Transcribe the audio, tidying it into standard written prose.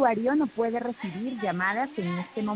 usuario no puede recibir llamadas en este momento.